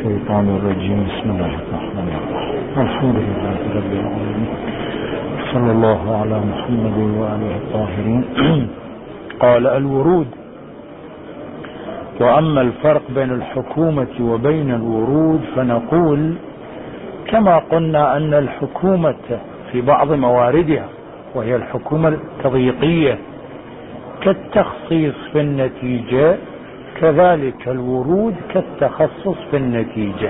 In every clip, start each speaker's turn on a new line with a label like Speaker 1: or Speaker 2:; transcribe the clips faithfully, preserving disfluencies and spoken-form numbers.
Speaker 1: الشيطان الرجيم. بسم الله الرحمن الرحيم. الحمد لله رب العالمين، صلى الله على محمد وآله الطاهرين. قال: الورود. وأما الفرق بين الحكومة وبين الورود فنقول كما قلنا أن الحكومة في بعض مواردها وهي الحكومة التضييقية كالتخصيص في النتيجة، كذلك الورود كالتخصص في النتيجة،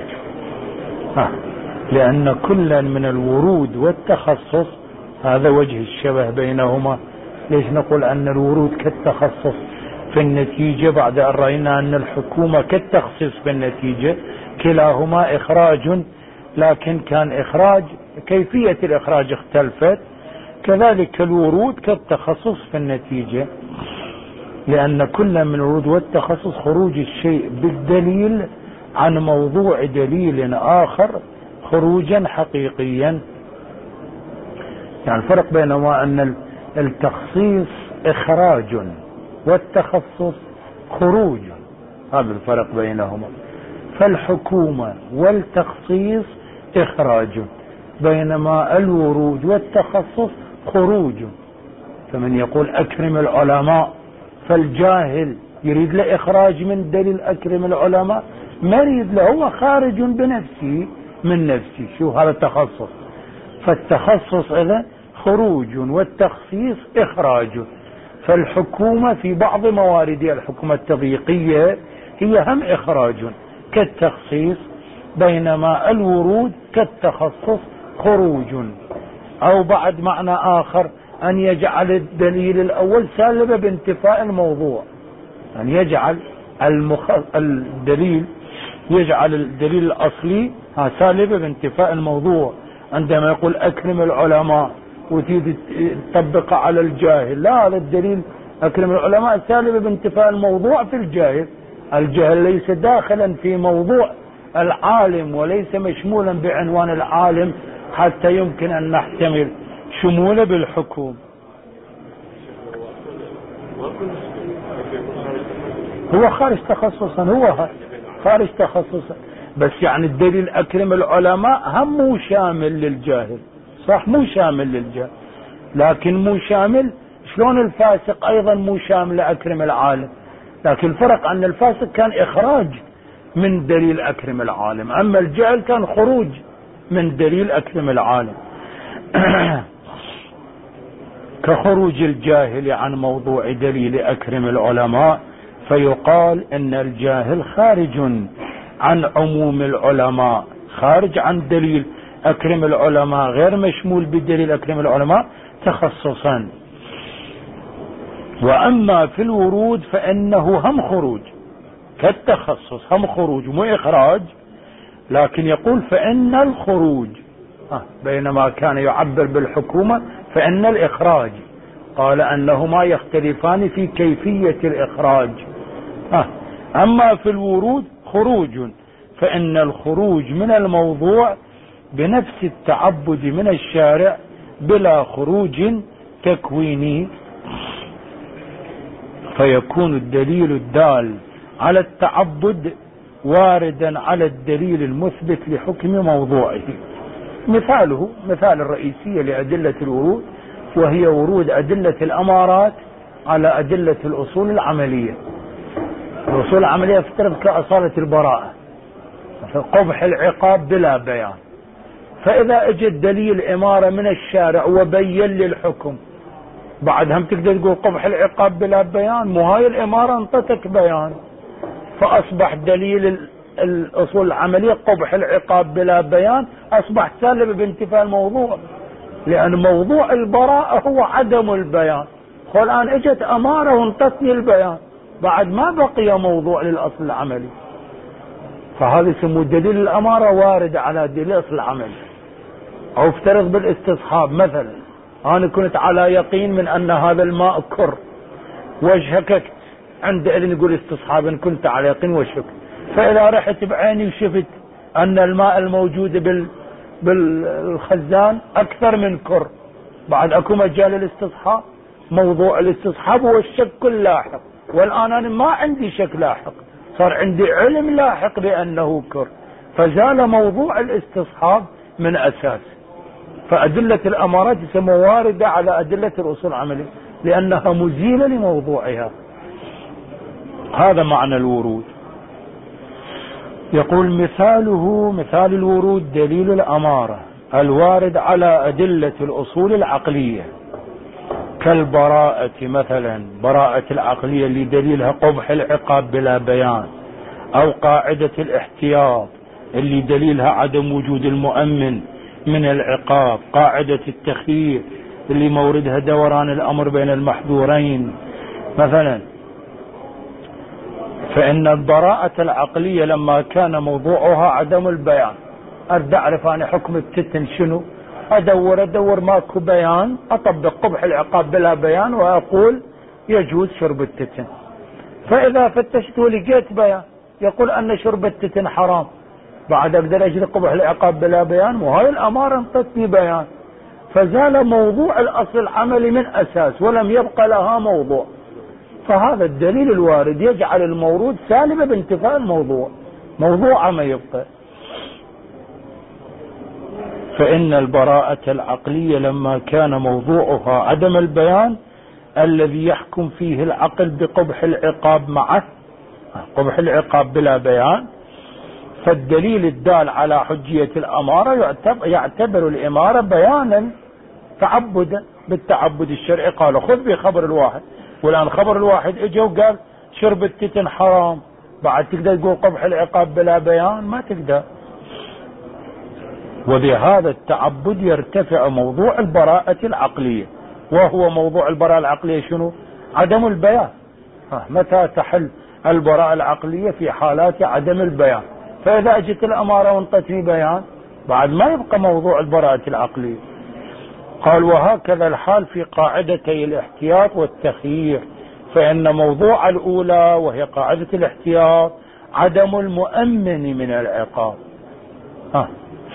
Speaker 1: لأن كلا من الورود والتخصص هذا وجه الشبه بينهما. ليش نقول أن الورود كالتخصص في النتيجة بعد أن رأينا أن الحكومة كالتخصيص في النتيجة؟ كلاهما إخراج، لكن كان إخراج كيفية الإخراج اختلفت. كذلك الورود كالتخصص في النتيجة، لأن كل من الورود والتخصص خروج الشيء بالدليل عن موضوع دليل آخر خروجا حقيقيا. يعني الفرق بينهما أن التخصيص إخراج والتخصص خروج، هذا الفرق بينهما. فالحكومة والتخصيص إخراج، بينما الورود والتخصص خروج. فمن يقول أكرم العلماء فالجاهل يريد له إخراج من دليل أكرم العلماء، ما يريد له، هو خارج بنفسه من نفسه. شو هذا التخصص؟ فالتخصص إذا خروج والتخصيص إخراج. فالحكومة في بعض مواردها الحكومة التضييقية هي هم إخراج كالتخصيص، بينما الورود كالتخصص خروج. أو بعد معنى آخر أن يجعل الدليل الأول سالبا بانتفاء الموضوع، أن يجعل المخ... الدليل يجعل الدليل الأصلي سالبا بانتفاء الموضوع. عندما يقول أكرم العلماء وتريد تطبق على الجاهل، لا، هذا الدليل أكرم العلماء سالبا بانتفاء الموضوع في الجاهل. الجاهل ليس داخلا في موضوع العالم وليس مشمولا بعنوان العالم حتى يمكن أن نحتمل شموله بالحكم. هو خارج تخصصا، هو خارج تخصصا، بس يعني الدليل أكرم العلماء هم مو شامل للجاهل، صح، مو شامل للجاهل، لكن مو شامل. شلون الفاسق أيضا مو شامل لأكرم العالم، لكن الفرق أن الفاسق كان إخراج من دليل أكرم العالم، أما الجاهل كان خروج من دليل أكرم العالم. كخروج الجاهل عن موضوع دليل أكرم العلماء، فيقال إن الجاهل خارج عن عموم العلماء، خارج عن دليل أكرم العلماء، غير مشمول بدليل أكرم العلماء تخصصا. وأما في الورود فإنه هم خروج كالتخصص، هم خروج مو إخراج، لكن يقول فإن الخروج، بينما كان يعبر بالحكومة فإن الإخراج، قال أنهما يختلفان في كيفية الإخراج. أما في الورود خروج، فإن الخروج من الموضوع بنفس التعبد من الشارع بلا خروج تكويني، فيكون الدليل الدال على التعبد واردا على الدليل المثبت لحكم موضوعه. مثاله مثال الرئيسية لأدلة الورود وهي ورود أدلة الأمارات على أدلة الأصول العملية. الأصول العملية افترض كأصالة البراءة، قبح العقاب بلا بيان. فإذا اجى دليل إمارة من الشارع وبين للحكم، بعد هم تقدر تقول قبح العقاب بلا بيان؟ مو هاي الإمارة انطتك بيان، فأصبح دليل الأصول العملية قبح العقاب بلا بيان، أصبح سالب بانتفاء الموضوع، لأن موضوع البراءة هو عدم البيان. والآن اجت أمارة وانطتني البيان، بعد ما بقي موضوع للأصل العملي، فهذا يسموه دليل الأمارة وارد على دليل الأصل العملي. أو افترض بالاستصحاب مثلا، أنا كنت على يقين من أن هذا الماء كر وشككت، عندئذ نقول استصحاب إن كنت على يقين وشككت. فإذا رحت بعيني وشفت أن الماء الموجود بال بالخزان أكثر من كر، بعد أكو مجال الاستصحاب. موضوع الاستصحاب هو الشك اللاحق، والآن أنا ما عندي شك لاحق، صار عندي علم لاحق بأنه كر، فزال موضوع الاستصحاب من أساس. فأدلة الأمارات يسمى واردة على أدلة الأصول العملية لأنها مزيلة لموضوعها. هذا معنى الورود. يقول مثاله مثال الورود دليل الأمارة الوارد على أدلة الأصول العقلية كالبراءة مثلا، براءة العقلية اللي دليلها قبح العقاب بلا بيان، أو قاعدة الاحتياط اللي دليلها عدم وجود المؤمن من العقاب، قاعدة التخيير اللي موردها دوران الأمر بين المحذورين مثلا. فإن البراءة العقلية لما كان موضوعها عدم البيان، أريد أعرف أنا حكم التتن شنو، أدور أدور ماكو بيان، أطبق قبح العقاب بلا بيان وأقول يجوز شرب التتن. فإذا فتشت ولقيت بيان يقول أن شرب التتن حرام، بعد أقدر أجري قبح العقاب بلا بيان، وهاي الأمارة انطتني بيان. فزال موضوع الأصل العملي من أساس ولم يبقى لها موضوع. فهذا الدليل الوارد يجعل المورود سالبة بانتفاء الموضوع، موضوع ما يبقى. فإن البراءة العقلية لما كان موضوعها عدم البيان الذي يحكم فيه العقل بقبح العقاب معه، قبح العقاب بلا بيان، فالدليل الدال على حجية الأمارة يعتبر, يعتبر الإمارة بيانا تعبدا بالتعبد الشرعي. قال خذ بخبر الواحد، والآن خبر الواحد اجى وقال شرب التتن حرام، بعد تقدر تقول قبح العقاب بلا بيان؟ ما تقدر. وبهذا التعبد يرتفع موضوع البراءة العقلية، وهو موضوع البراءة العقلية شنو؟ عدم البيان. متى تحل البراءة العقلية؟ في حالات عدم البيان. فإذا أجت الأمارة وانطتني بيان بعد ما يبقى موضوع البراءة العقلية. قال وهكذا الحال في قاعدتي الاحتياط والتخيير، فإن موضوع الأولى وهي قاعدة الاحتياط عدم المؤمن من العقاب. ها.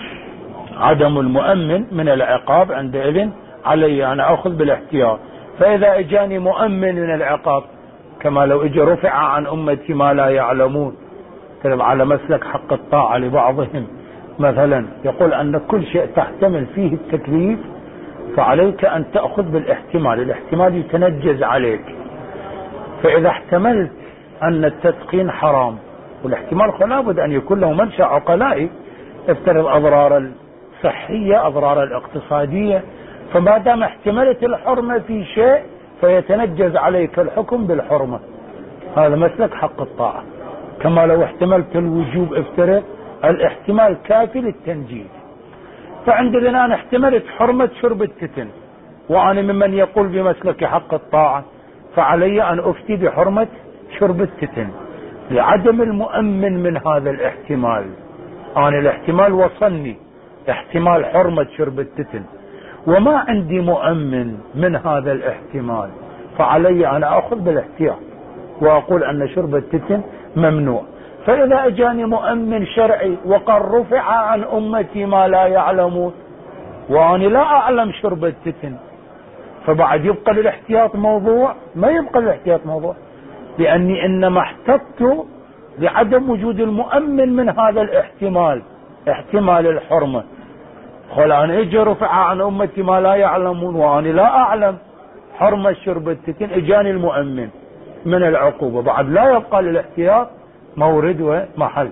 Speaker 1: عدم المؤمن من العقاب، عندئذ علي أن أخذ بالاحتياط. فإذا اجاني مؤمن من العقاب كما لو اجى رفع عن أمتي ما لا يعلمون، على مسلك حق الطاعة لبعضهم مثلا، يقول أن كل شيء تحتمل فيه التكليف فعليك أن تأخذ بالاحتمال، الاحتمال يتنجز عليك. فإذا احتملت أن التدخين حرام، والاحتمال لابد أن يكون له منشأ عقلائي، افترض أضرار الصحية أضرار الاقتصادية، فما دام احتملت الحرمة في شيء فيتنجز عليك الحكم بالحرمة. هذا مسلك حق الطاعة. كما لو احتملت الوجوب، افترض الاحتمال كافي للتنجيز. فعندنا أنا احتملت حرمة شرب التتن، وأنا ممن يقول بمسلك حق الطاعة، فعلي أن أفتي بحرمة شرب التتن لعدم المؤمن من هذا الاحتمال. أنا الاحتمال وصلني احتمال حرمة شرب التتن، وما عندي مؤمن من هذا الاحتمال، فعلي أن أخذ بالاحتياط وأقول أن شرب التتن ممنوع. فإذا أجاني مؤمن شرعي وقد رفع عن أمتي ما لا يعلمون، وأنا لا أعلم شرب التتن، فبعد يبقى للاحتياط موضوع؟ ما يبقى للاحتياط موضوع، لأني إنما احتطت لعدم وجود المؤمن من هذا الاحتمال، احتمال الحرمة. قال أنا اجى رفع عن أمتي ما لا يعلمون، وأنا لا أعلم حرمة شرب التتن، اجاني المؤمن من العقوبة، بعد لا يبقى للاحتياط مورد ومحل.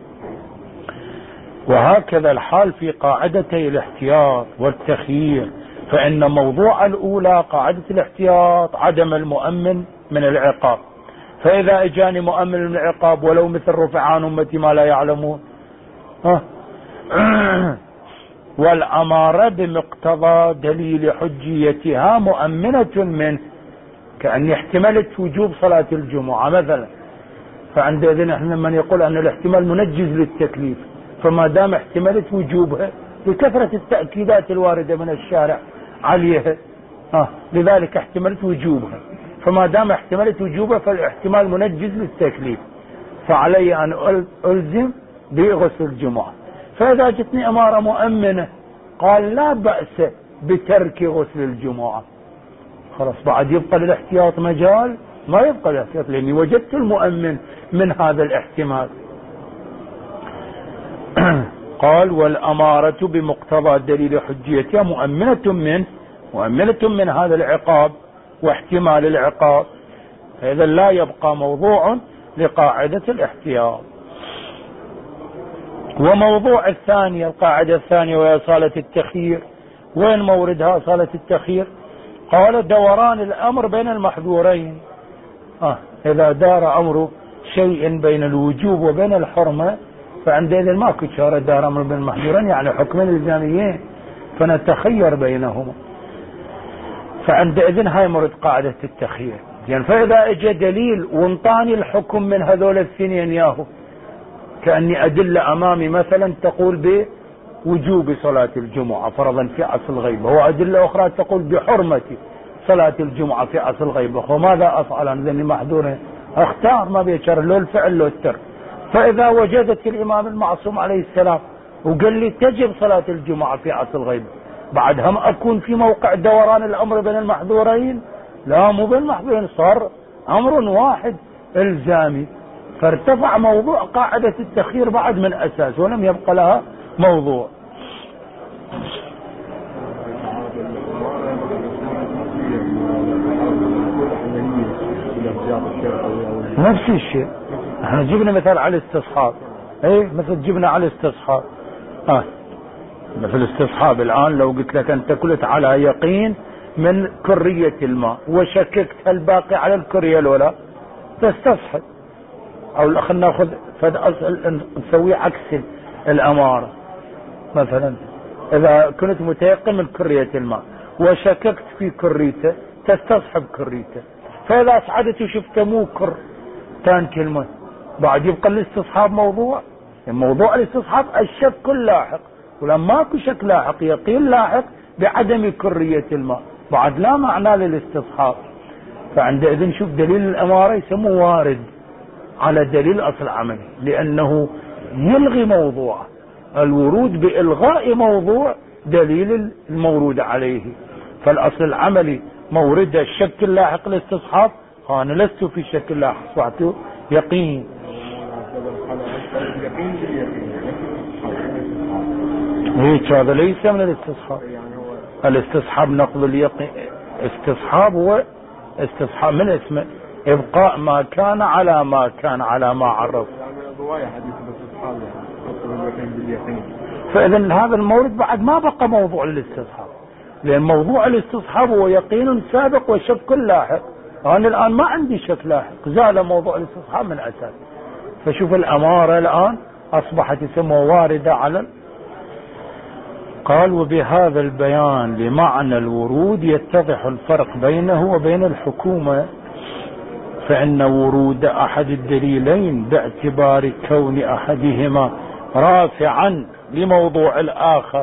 Speaker 1: وهكذا الحال في قاعدتي الاحتياط والتخيير، فإن موضوع الأولى قاعدة الاحتياط عدم المؤمن من العقاب، فإذا اجاني مؤمن من العقاب ولو مثل رفع عن أمتي ما لا يعلمون، والأمارة بمقتضى دليل حجيتها مؤمنة منه، كأني احتملت وجوب صلاة الجمعة مثلا، فعندئذ نحن من يقول أن الاحتمال منجز للتكليف، فما دام احتملت وجوبها لكثرة التأكيدات الواردة من الشارع عليها، آه لذلك احتملت وجوبها، فما دام احتملت وجوبها فالاحتمال منجز للتكليف، فعلي أن ألزم بغسل الجمعة. فإذا جتني أمارة مؤمنة قال لا بأس بترك غسل الجمعة، خلاص بعد يبقى للاحتياط مجال؟ ما يبقى للاحتياط، لأني وجدت المؤمن من هذا الاحتمال. قال والأمارة بمقتضى دليل حجيتها مؤمنة من مؤمنة من هذا العقاب واحتمال العقاب، إذا لا يبقى موضوع لقاعدة الاحتياط. وموضوع الثانية القاعدة الثانية وهي صالة التخيير، وين موردها صالة التخيير؟ قال دوران الأمر بين المحذورين. آه إذا دار أمر شيء بين الوجوب وبين الحرمة فعندئذ ماكو شارة دار أمر بين المحذورين، يعني حكمين الزاميين فنتخير بينهما، فعندئذ هاي مرد قاعدة التخيير. يعني فإذا اجى دليل وانطاني الحكم من هذول الاثنين ياهو، كأني أدلة أمامي مثلا تقول بوجوب صلاة الجمعة فرضا في أصل الغيبة، وأدلة أخرى تقول بحرمة صلاة الجمعة في أصل الغيبة، وماذا أفعل أنا ذني محذورين؟ اختار ما بيشر له الفعل له الترك. فإذا وجدت الإمام المعصوم عليه السلام وقال لي تجب صلاة الجمعة في أصل الغيبة، بعد هم أكون في موقع دوران الأمر بين المحذورين؟ لا مو بين المحذورين، صار أمر واحد إلزامي، فارتفع موضوع قاعدة التخيير بعد من أساس ولم يبقى لها موضوع. نفس الشيء احنا جبنا مثال على الاستصحاب، ايه مثل جبنا على الاستصحاب اه مثل الاستصحاب الآن لو قلت لك أنت كنت على يقين من كرية الماء وشككت هل باقي على الكرية ولا تستصحب، او خلينا ناخذ فد اصل نسوي عكس الاماره. مثلا اذا كنت متيقن من كرية الماء وشككت في كريته تستصحب كريته، فاذا صعدت وشفت مو كر تانك الماء بعد يبقى الاستصحاب موضوع. موضوع الاستصحاب الشك اللاحق، ولما ماكو شك لاحق يقين لاحق بعدم كرية الماء بعد لا معنى للاستصحاب. فعندئذ نشوف دليل الاماره يسموه وارد على دليل اصل عملي، لانه يلغي موضوع الورود بإلغاء موضوع دليل المورود عليه. فالاصل العملي مورد الشك اللاحق للاستصحاب، انا لست في شك لاحق صعته يقين. هيك هذا ليس من الاستصحاب. الاستصحاب نقض اليقين، استصحاب هو استصحاب من اسمه ابقاء ما كان على ما كان على ما عرف. فاذا هذا المورد بعد ما بقى موضوع للاستصحاب، لان موضوع الاستصحاب هو يقين سابق وشك لاحق. انا الان ما عندي شك لاحق، زال موضوع الاستصحاب من اساس. فشوف الاماره الان اصبحت اسمها وارده على. قال وبهذا البيان لمعنى الورود يتضح الفرق بينه وبين الحكومة، فإن ورود أحد الدليلين باعتبار كون أحدهما رافعا لموضوع الآخر،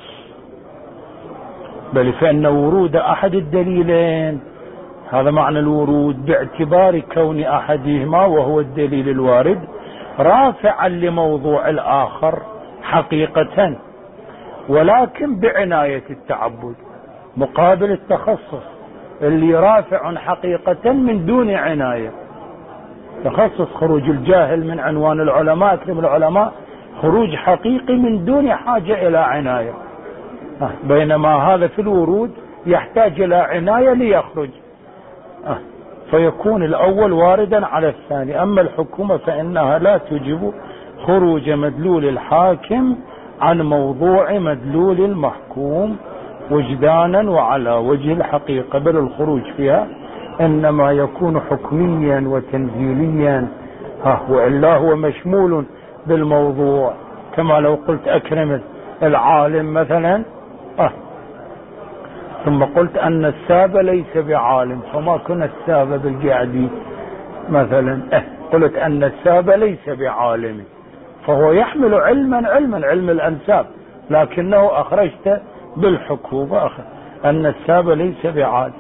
Speaker 1: بل فإن ورود أحد الدليلين هذا معنى الورود باعتبار كون أحدهما وهو الدليل الوارد رافعا لموضوع الآخر حقيقة، ولكن بعناية التعبد مقابل التخصص اللي رافع حقيقة من دون عناية. تخصص خروج الجاهل من عنوان العلماء اكرم العلماء خروج حقيقي من دون حاجة الى عناية، بينما هذا في الورود يحتاج الى عناية ليخرج، فيكون الاول واردا على الثاني. اما الحكومة فانها لا توجب خروج مدلول الحاكم عن موضوع مدلول المحكوم وجدانا وعلى وجه الحقيقة، بل الخروج فيها انما يكون حكميا وتنزيليا، ها وإلا هو مشمول بالموضوع. كما لو قلت اكرم العالم مثلا اه ثم قلت ان الساب ليس بعالم، فما كان الساب بالقعدي مثلا اه قلت ان الساب ليس بعالم، فهو يحمل علما علما علم الانساب، لكنه اخرجت بالحكومة ان الساب ليس بعالم.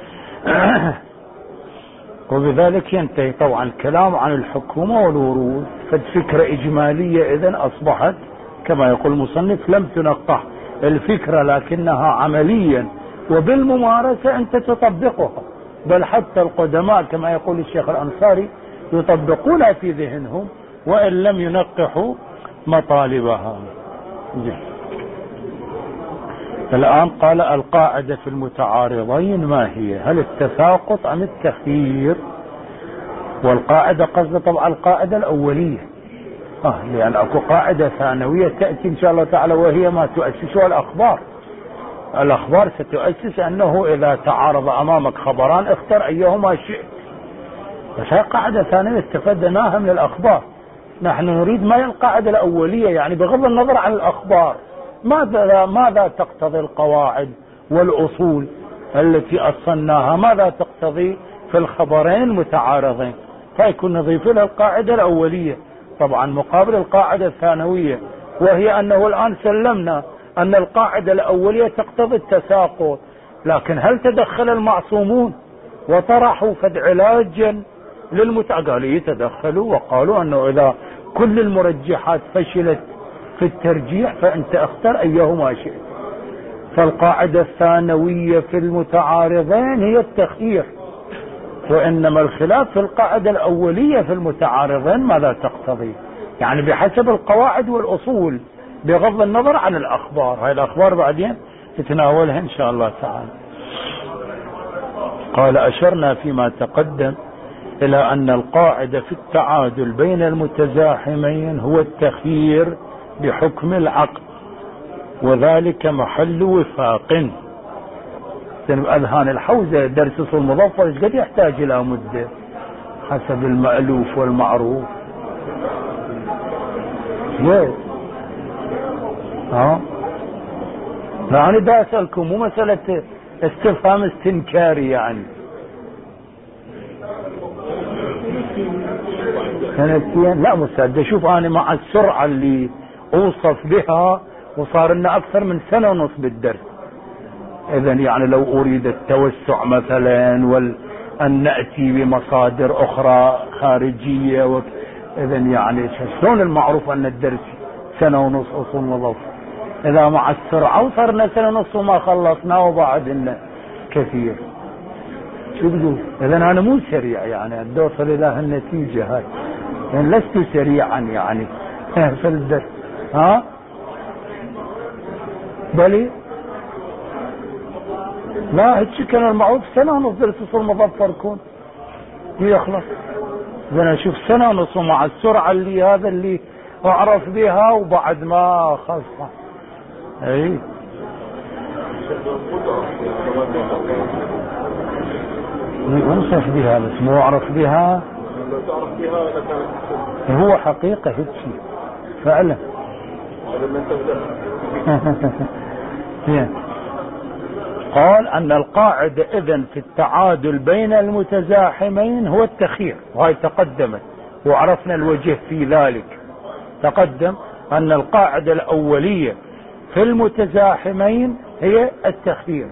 Speaker 1: وبذلك ينتهي طبعا الكلام عن الحكومة والورود. فالفكرة اجمالية اذن اصبحت كما يقول المصنف لم تنقح الفكرة، لكنها عمليا وبالممارسة انت تطبقها، بل حتى القدماء كما يقول الشيخ الانصاري يطبقونها في ذهنهم وان لم ينقحوا مطالبها. الآن قال القاعدة في المتعارضين ما هي؟ هل التساقط أم التخيير؟ والقاعدة قصد طبعا القاعدة الأولية، آه لأن أكو قاعدة ثانوية تأتي إن شاء الله تعالى وهي ما تؤسسها الأخبار. الأخبار ستؤسس أنه إذا تعارض أمامك خبران اختر أيهما شئت، بس هي قاعدة ثانوية استفدناها من الأخبار. نحن نريد ما هي القاعدة الأولية، يعني بغض النظر عن الأخبار ماذا ماذا تقتضي القواعد والأصول التي أصلناها، ماذا تقتضي في الخبرين المتعارضين، فيكون نضيف لها القاعدة الأولية طبعا مقابل القاعدة الثانوية، وهي أنه الآن سلمنا أن القاعدة الأولية تقتضي التساقط، لكن هل تدخل المعصومون وطرحوا فد علاجا للمتع؟ قالوا يتدخلوا وقالوا أنه إذا كل المرجحات فشلت في الترجيح فأنت اختر أيهما شئت. فالقاعدة الثانوية في المتعارضين هي التخيير، وإنما الخلاف في القاعدة الأولية في المتعارضين ماذا تقتضي، يعني بحسب القواعد والأصول بغض النظر عن الأخبار. هاي الأخبار بعدين تتناولها إن شاء الله تعالى. قال أشرنا فيما تقدم إلى أن القاعدة في التعادل بين المتزاحمين هو التخيير بحكم العقد، وذلك محل وفاق. أذهان الحوزة درس أصول المظفر قد يحتاج إلى مدة حسب المألوف والمعروف. ليه؟ ها؟ يعني دا أسألكم مو مسألة استفهام استنكاري يعني. سنتين لا مستعد. شوف أنا مع السرعة اللي أوصف بها وصار لنا أكثر من سنة ونص بالدرس، إذن يعني لو أريد التوسع مثلا وأن نأتي بمصادر أخرى خارجية و... إذن يعني شلون المعروف أن الدرس سنة ونص أصول مظفر، إذا مع السرعة وصرنا سنة ونص وما خلصنا وبعد لنا كثير. شو بقول؟ إذن أنا مو سريع يعني أدوصل إلى النتيجة هاي، يعني لست سريعا يعني في الدرس. ها بلي لا هيك كان المعروف سنة ونص درس أصول مظفر كون يخلص. إذن أشوف سنة ونص مع السرعة اللي هذا اللي أعرف بها وبعد ما خلص. أي أنصف بها بس مو أعرف بها. هو حقيقة هيك شيء فعلا. قال أن القاعدة إذن في التعادل بين المتزاحمين هو التخيير، وهي تقدمت وعرفنا الوجه في ذلك. تقدم أن القاعدة الأولية في المتزاحمين هي التخيير.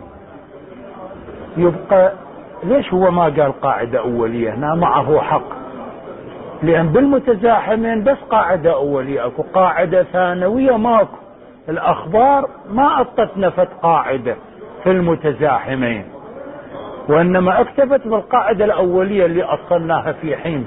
Speaker 1: يبقى ليش هو ما قال قاعدة أولية هنا؟ معه حق، لأن بالمتزاحمين بس قاعدة أولية، أكو قاعدة ثانوية ماكو. الأخبار ما أطت نفت قاعدة في المتزاحمين، وإنما اكتفت بالقاعدة الأولية اللي أصلناها في حين.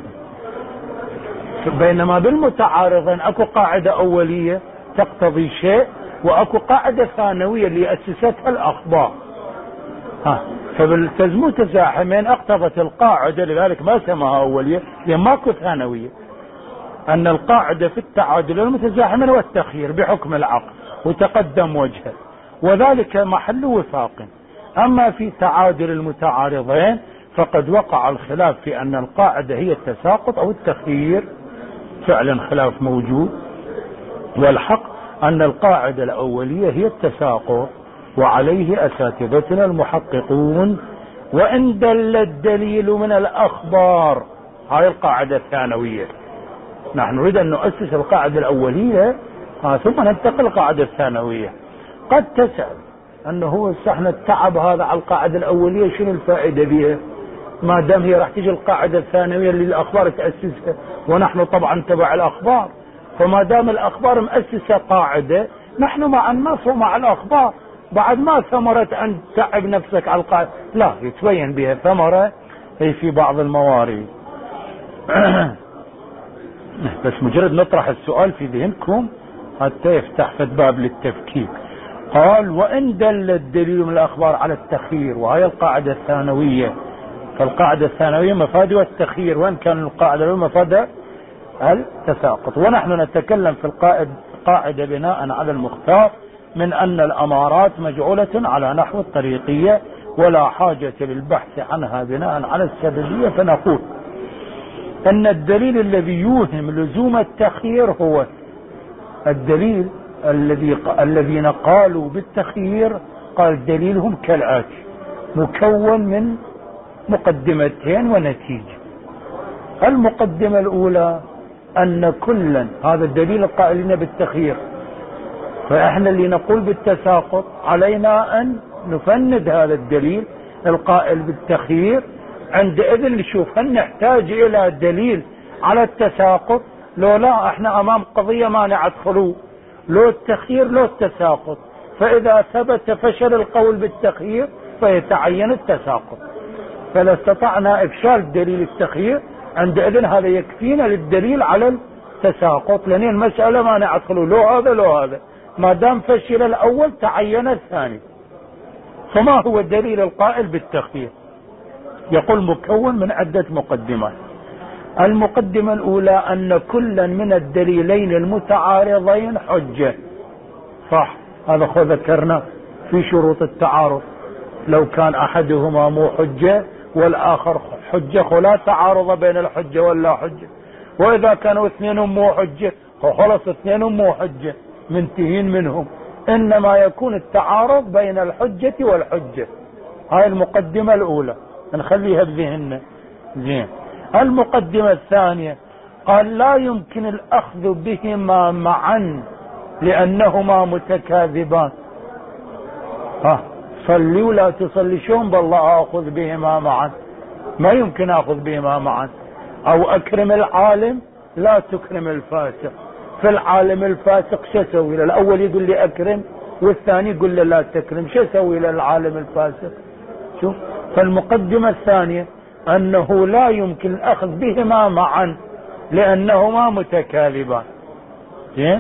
Speaker 1: بينما بالمتعارضين أكو قاعدة أولية تقتضي شيء، وأكو قاعدة ثانوية اللي أسستها الأخبار. ها فبالمتزاحمين اقتضت القاعدة، لذلك ما سماها أولية لأن ماكو ثانوية، أن القاعدة في التعادل المتزاحمين والتخيير بحكم العقد، وتقدم وجهه، وذلك محل وفاق. أما في تعادل المتعارضين فقد وقع الخلاف في أن القاعدة هي التساقط أو التخيير، فعلا خلاف موجود، والحق أن القاعدة الأولية هي التساقط، وعليه أساتذتنا المحققون. وإن دل الدليل من الأخبار، هاي القاعدة الثانوية، نحن نريد أن نؤسس القاعدة الأولية ثم ننتقل القاعدة الثانوية. قد تسأل أنه هو استحنا التعب هذا على القاعدة الأولية شنو الفائدة بها ما دام هي راح تجي القاعدة الثانوية اللي الأخبار تأسسها، ونحن طبعا تبع الأخبار، فما دام الأخبار مؤسسة قاعدة نحن مع النص ومع الأخبار. بعد ما ثمرة أن تعب نفسك على القاعدة، لا يتبين بها ثمرة هي في بعض الموارد. بس مجرد نطرح السؤال في ذهنكم حتى يفتح في باب للتفكيك. قال وإن دل الدليل من الأخبار على التخيير، وهي القاعدة الثانوية، فالقاعدة الثانوية مفادها التخيير، وإن كان القاعدة الأولى مفادها التساقط. ونحن نتكلم في القاعدة بناء على المختار من أن الأمارات مجعولة على نحو الطريقية ولا حاجة للبحث عنها بناء على السببية. فنقول أن الدليل الذي يوهم لزوم التخيير هو الدليل الذي الذين قالوا بالتخيير، قال دليلهم كالآتي: مكون من مقدمتين ونتيجة. المقدمة الأولى أن كلا، هذا الدليل القائلين بالتخيير، فإحنا اللي نقول بالتساقط علينا أن نفند هذا الدليل القائل بالتخيير. عندئذ نشوف هل نحتاج إلى دليل على التساقط، لو لا احنا أمام قضية مانعة خلو، لو التخيير لو التساقط. فإذا ثبت فشل القول بالتخيير فيتعين التساقط. فلا استطعنا إفشال دليل التخيير عندئذ هذا يكفينا للدليل على التساقط، لأن المسألة مانعة خلو، لو هذا لو هذا، ما دام فشل الأول تعين الثاني. فما هو الدليل القائل بالتخيير؟ يقول مكون من عدة مقدمات. المقدمة الأولى أن كلا من الدليلين المتعارضين حجة. صح، هذا خو ذكرنا في شروط التعارض، لو كان أحدهما مو حجة والآخر حجة خلا تعارض بين الحجة ولا حجة. وإذا كانوا اثنينهم مو حجة خلص اثنينهم مو حجة منتهين منهم، إنما يكون التعارض بين الحجة والحجة. هاي المقدمة الأولى نخليها بذهننا زين. المقدمة الثانية قال لا يمكن الأخذ بهما معا لأنهما متكاذبان. ها صلي ولا تصلي، شلون بالله أخذ بهما معا؟ ما يمكن أخذ بهما معا. أو أكرم العالم لا تكرم الفاسق. في العالم الفاسق شو أسوي له؟ الأول يقول لي أكرم والثاني يقول له لا تكرم، شو أسوي للعالم الفاسق؟ شوف، فالمقدمة الثانية أنه لا يمكن الأخذ بهما معا لأنهما متكاذبان. زين.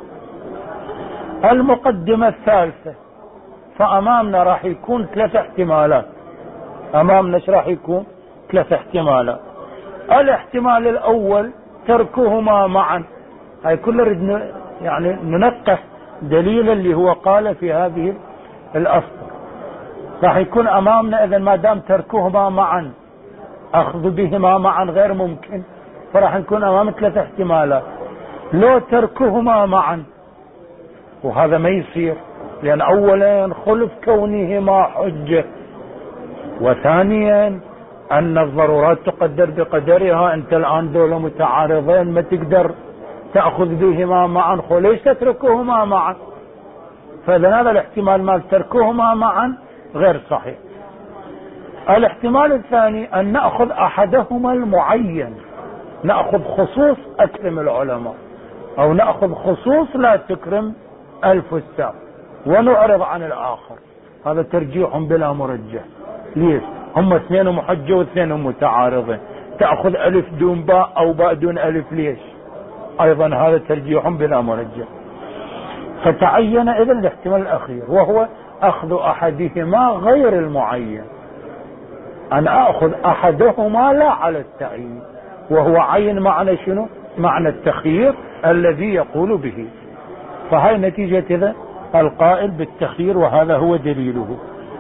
Speaker 1: المقدمة الثالثة، فأمامنا راح يكون ثلاث احتمالات، أمامنا ايش راح يكون؟ ثلاث احتمالات. الاحتمال الأول تركهما معا، هاي كله ردنا يعني ننقح دليل اللي هو قال في هذه الأصل. راح يكون أمامنا إذا ما دام تركهما معا أخذ بهما معا غير ممكن، فراح نكون أمام ثلاث احتمالات. لو تركهما معا، وهذا ما يصير، لأن أولا خلف كونهما حجة، وثانيا أن الضرورات تقدر بقدرها. أنت الآن دولة متعارضين ما تقدر تأخذ بهما معا، ليش تتركهما معا؟ فإذا هذا الاحتمال مال تركهما معا غير صحيح. الاحتمال الثاني أن نأخذ أحدهما المعين، نأخذ خصوص أكرم العلماء، أو نأخذ خصوص لا تكرم الفساق، ونعرض عن الآخر. هذا ترجيح بلا مرجح. ليش؟ هم اثنين محجة واثنين متعارضين، تأخذ ألف دون باء أو باء دون ألف، ليش؟ أيضا هذا ترجيح بلا مرجح. فتعين إذا الاحتمال الأخير، وهو أخذ أحدهما غير المعين، أن أخذ أحدهما لا على التعيين، وهو عين معنى شنو؟ معنى التخيير الذي يقول به. فهي نتيجة إذا القائل بالتخيير، وهذا هو دليله.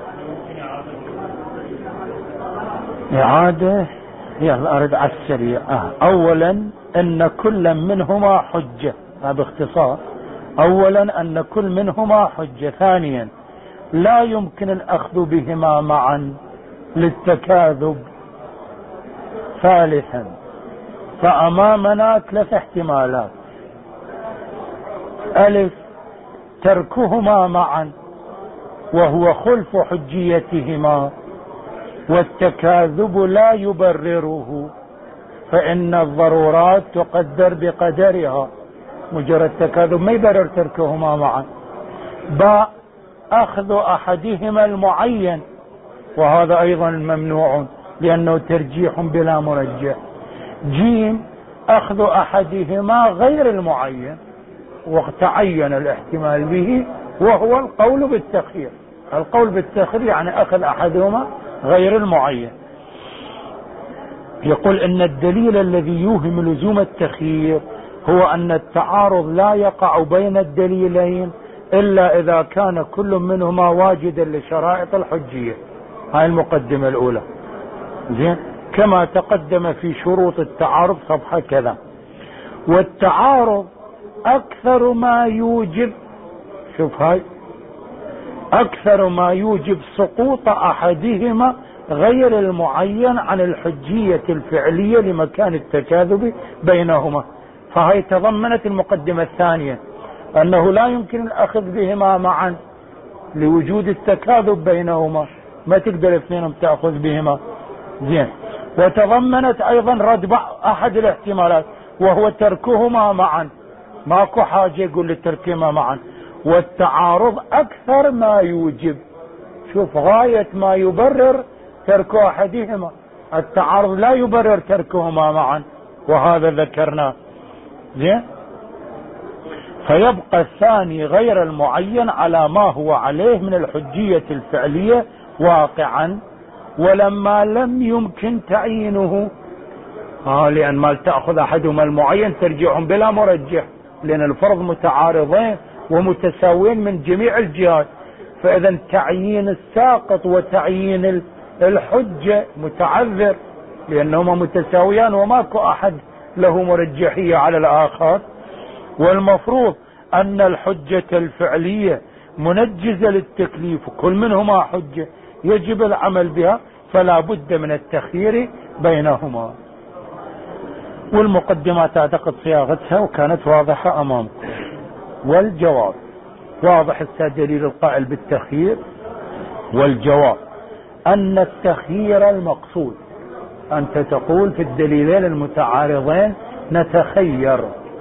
Speaker 1: إعادة يلا أرد على السريع. آه. أولا أن كل منهما حجة، هذا باختصار. أولا أن كل منهما حجة. ثانيا لا يمكن الأخذ بهما معا للتكاذب. ثالثا فأمامنا ثلاث احتمالات: ألف تركهما معا وهو خلف حجيتهما، والتكاذب لا يبرره فإن الضرورات تقدر بقدرها. مجرد تكاذب ما يبرر تركهما معا. باء أخذ أحدهما المعين، وهذا أيضا ممنوع لأنه ترجيح بلا مرجح. جيم أخذ أحدهما غير المعين، وتعين الاحتمال به، وهو القول بالتخيير. القول بالتخيير يعني أخذ أحدهما غير المعين. يقول إن الدليل الذي يوهم لزوم التخيير هو أن التعارض لا يقع بين الدليلين إلا إذا كان كل منهما واجدا لشرائط الحجية. هاي المقدمة الأولى، زين، كما تقدم في شروط التعارض صفحة كذا. والتعارض أكثر ما يوجب، شوف هاي، أكثر ما يوجب سقوط أحدهما غير المعين عن الحجية الفعلية لمكان التكاذب بينهما. فهي تضمنت المقدمة الثانية أنه لا يمكن الأخذ بهما معا لوجود التكاذب بينهما، ما تقدر اثنينهم تأخذ بهما، زين. وتضمنت أيضا رد أحد الاحتمالات وهو تركهما معا، ماكو حاجة يقول لتركهما معا. والتعارض أكثر ما يوجب، شوف، غاية ما يبرر ترك أحدهما، التعارض لا يبرر تركهما معا، وهذا ذكرناه، زين. فيبقى الثاني غير المعين على ما هو عليه من الحجية الفعلية واقعا، ولما لم يمكن تعيينه، آه لأن ما تأخذ أحدهما المعين ترجعهم بلا مرجح، لأن الفرض متعارضين ومتساويين من جميع الجهات، فإذا تعيين الساقط وتعيين الحجة متعذر لأنهما متساويان وماكو أحد له مرجحية على الآخر. والمفروض أن الحجة الفعلية منجزة للتكليف، كل منهما حجة يجب العمل بها، فلا بد من التخيير بينهما. والمقدمات أعتقد صياغتها وكانت واضحة أمامكم. والجواب واضح الدليل القائل بالتخيير. والجواب أن التخيير المقصود، أنت تقول في الدليلين المتعارضين نتخير.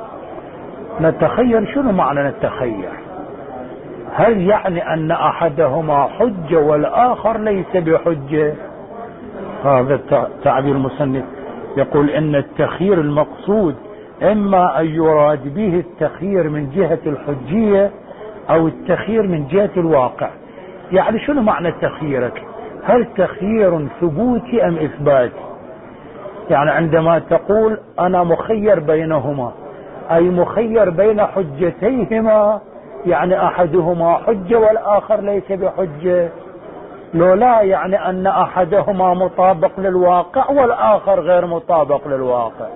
Speaker 1: نتخير شنو معنى نتخير؟ هل يعني أن أحدهما حجة والآخر ليس بحجة؟ هذا تعبير المصنف. يقول إن التخيير المقصود إما أن يراد به التخيير من جهة الحجية أو التخيير من جهة الواقع. يعني شنو معنى تخييرك؟ هل تخيير ثبوتي أم إثباتي؟ يعني عندما تقول أنا مخير بينهما، أي مخير بين حجتيهما، يعني أحدهما حجة والآخر ليس بحجة. لو لا يعني أن أحدهما مطابق للواقع والآخر غير مطابق للواقع.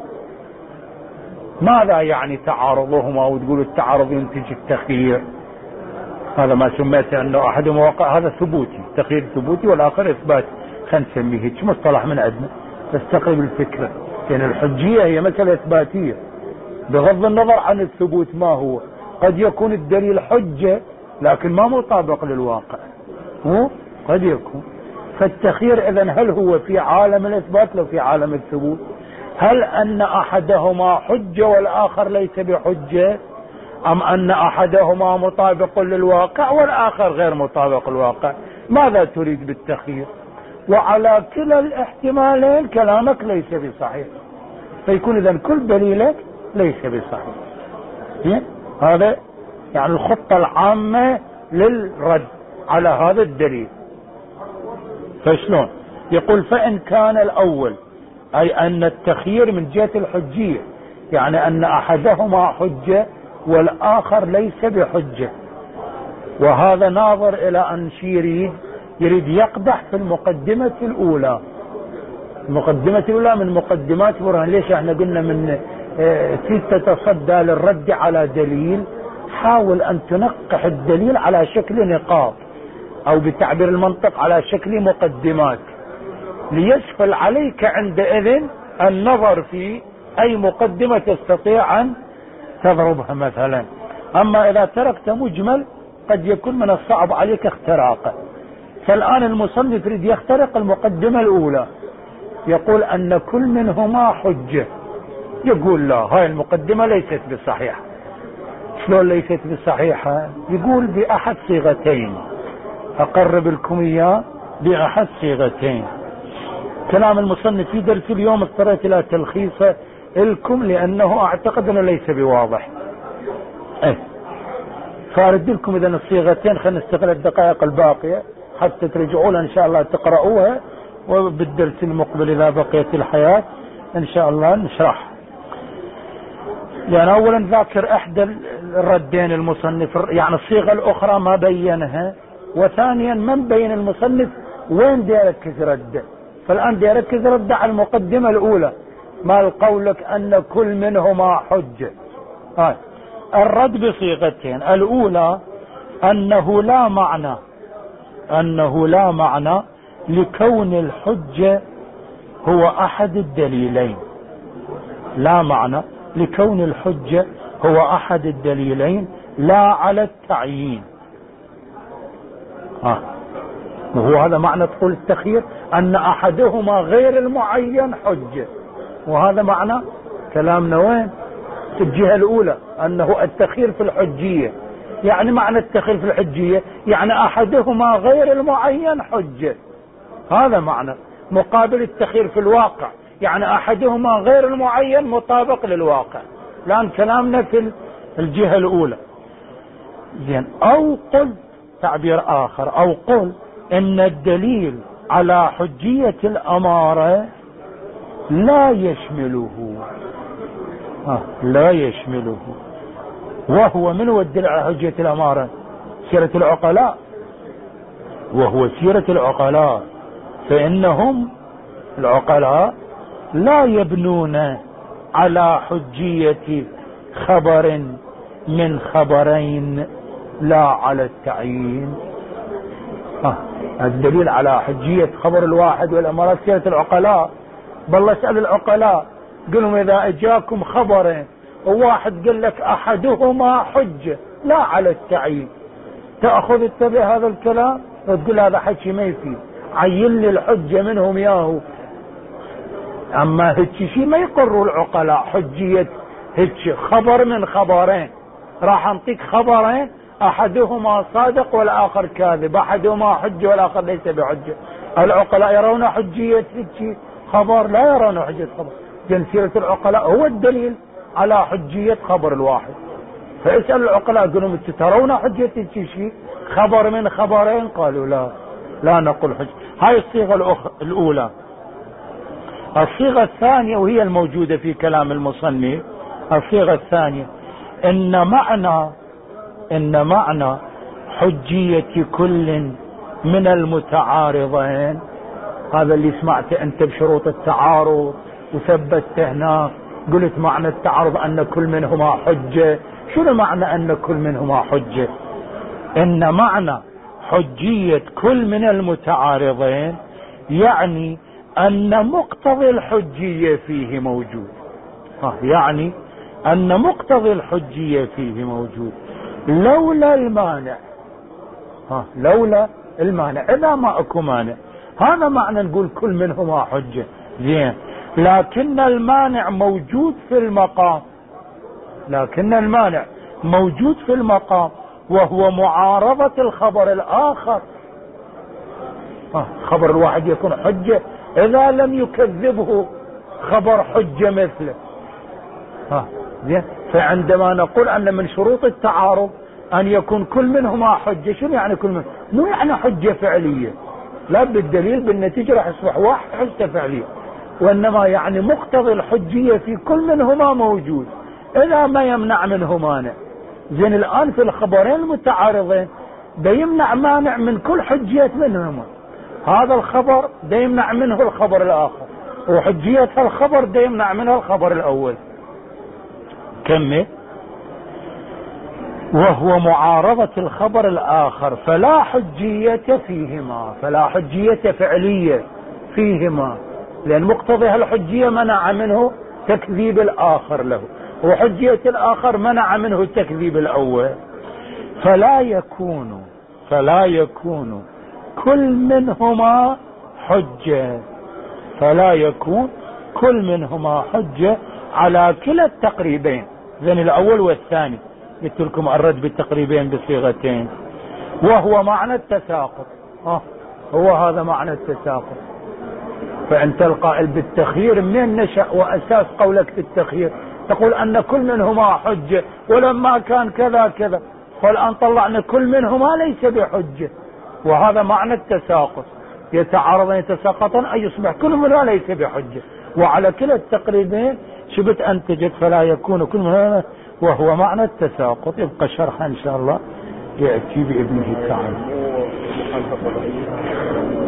Speaker 1: ماذا يعني تعارضهما وتقول التعارض ينتج التخيير؟ هذا ما سميته أنه أحدهما واقع، هذا ثبوتي، تخيير ثبوتي والآخر إثباتي، خلينا نسميه هيك مصطلح من عندنا تستقيم الفكرة. لأن يعني الحجية هي مسألة إثباتية بغض النظر عن الثبوت ما هو. قد يكون الدليل حجة لكن ما مطابق للواقع، هو قد يكون. فالتخيير إذن هل هو في عالم الإثبات لو في عالم الثبوت؟ هل أن أحدهما حجة والآخر ليس بحجة، أم أن أحدهما مطابق للواقع والآخر غير مطابق للواقع؟ ماذا تريد بالتخيير؟ وعلى كلا الاحتمالين كلامك ليس بصحيح، فيكون إذن كل دليلك ليس بصحيح. هذا يعني الخطة العامة للرد على هذا الدليل. فشلون؟ يقول فإن كان الأول أي أن التخيير من جهة الحجية، يعني أن أحدهما حجة والآخر ليس بحجة، وهذا ناظر إلى أن يريد يريد يقدح في المقدمة الأولى. المقدمة الأولى من مقدمات برهان. ليش احنا قلنا من اه تتصدى للرد على دليل، حاول أن تنقح الدليل على شكل نقاط أو بتعبير المنطق على شكل مقدمات، ليسهل عليك عندئذ النظر في أي مقدمة تستطيع أن تضربها مثلا. أما إذا تركت مجمل قد يكون من الصعب عليك اختراقه. فالآن المصنف يريد يخترق المقدمة الأولى، يقول أن كل منهما حجة. يقول لا، هاي المقدمة ليست بصحيحة. شلون ليست بصحيحة؟ يقول بأحد صيغتين، أقرب لكم إياه بأحد صيغتين. كلام المصنف في درس اليوم اضطريت إلى تلخيصه لكم لأنه أعتقد أنه ليس بواضح. ايه فارد لكم اذا الصيغتين، خلينا نستغل الدقائق الباقية حتى ترجعوا لها ان شاء الله تقرؤوها، وبالدرس المقبل اذا بقيت الحياة ان شاء الله نشرح. يعني اولا ذاكر احدى الردين المصنف، يعني الصيغة الاخرى ما بينها، وثانيا ما مبين المصنف وين دي يركز رده. فالان دي يركز رده على المقدمة الاولى، ما قولك ان كل منهما حجة. هاي الرد بصيغتين، الاولى انه لا معنى انه لا معنى لكون الحجة هو احد الدليلين، لا معنى لكون الحجة هو احد الدليلين لا على التعيين. ها وهو هذا معنى تقول التخيير، ان احدهما غير المعين حجة، وهذا معنى كلامنا وين في الجهة الاولى، انه التخيير في الحجية. يعني معنى التخيير في الحجية يعني احدهما غير المعين حجة، هذا معنى. مقابل التخيير في الواقع يعني احدهما غير المعين مطابق للواقع. الان كلامنا في الجهة الاولى. زين، او قل تعبير اخر، او قل ان الدليل على حجية الامارة لا يشمله، آه لا يشمله، وهو من هو الدليل على حجية الامارة؟ سيرة العقلاء، وهو سيرة العقلاء، فانهم العقلاء لا يبنون على حجية خبر من خبرين لا على التعيين. آه. الدليل على حجية خبر الواحد والامارات سيرة العقلاء. بالله اسأل العقلاء، قل لهم اذا اجاكم خبرين وواحد قال لك احدهما حجة لا على التعيين، تأخذ اتبع هذا الكلام وتقول هذا حكي ما يفيد، عين لي الحجة منهم ياهو. اما هيك شيء ما يقروا العقلاء حجية هيك خبر من خبرين، راح انطيك خبرين احدهما صادق والاخر كاذب، احدهما حجة والاخر ليس بحجة. العقلاء يرون حجية هيك خبر، لا يرون حجية خبر. جنسية العقلاء هو الدليل على حجية خبر الواحد. فاسأل العقلاء قلوا انتم ترون حجية هيك شيء خبر من خبرين؟ قالوا لا لا نقول حجة. هاي الصيغة الأخ... الاولى. الصيغة الثانية وهي الموجودة في كلام المصنف، الصيغة الثانية ان معنى ان معنى حجية كل من المتعارضين، هذا اللي سمعته انت بشروط التعارض وثبته هناك، قلت معنى التعارض ان كل منهما حجة. شنو معنى ان كل منهما حجة؟ ان معنى حجية كل من المتعارضين يعني ان مقتضي الحجية فيه موجود. ها يعني ان مقتضي الحجية فيه موجود لولا المانع. ها لولا المانع، اذا ما اكو مانع هذا معنى نقول كل منهما حجة. زين، لكن المانع موجود في المقام، لكن المانع موجود في المقام وهو معارضة الخبر الاخر. ها خبر الواحد يكون حجة اذا لم يكذبه خبر حجة مثله. ها زين، فعندما نقول ان من شروط التعارض ان يكون كل منهما حجة، شنو يعني كل منهما؟ مو يعني حجة فعلية، لا بالدليل بالنتيجة راح يصبح واحد حجة فعلية، وانما يعني مقتضي الحجية في كل منهما موجود اذا ما يمنع منه مانع. زين، الان في الخبرين المتعارضين ده يمنع مانع من كل حجية منهما، هذا الخبر ده يمنع منه الخبر الاخر، وحجية الخبر ده يمنع منه الخبر الاول. كمل، وهو معارضة الخبر الاخر فلا حجية فيهما، فلا حجية فعلية فيهما، لان مقتضى الحجية منع منه تكذيب الاخر له، وحجية الاخر منع منه التكذيب الاول. فلا يكون فلا يكون كل منهما حجة، فلا يكون كل منهما حجة على كلا التقريبين. زين، الاول والثاني قلت لكم الرد بالتقريبين بصيغتين، وهو معنى التساقط. اه هو هذا معنى التساقط. فانت القائل بالتخيير من نشأ واساس قولك بالتخيير تقول أن كل منهما حجة، ولما كان كذا كذا، والآن طلعنا كل منهما ليس بحجة، وهذا معنى التساقط. يتعارضان يتساقطان أي يصبح كل منهما ليس بحجة، وعلى كلا التقريبين شبت أنتجت فلا يكون كل منهما، وهو معنى التساقط. يبقى شرحا إن شاء الله يأتي بإذنه تعالى.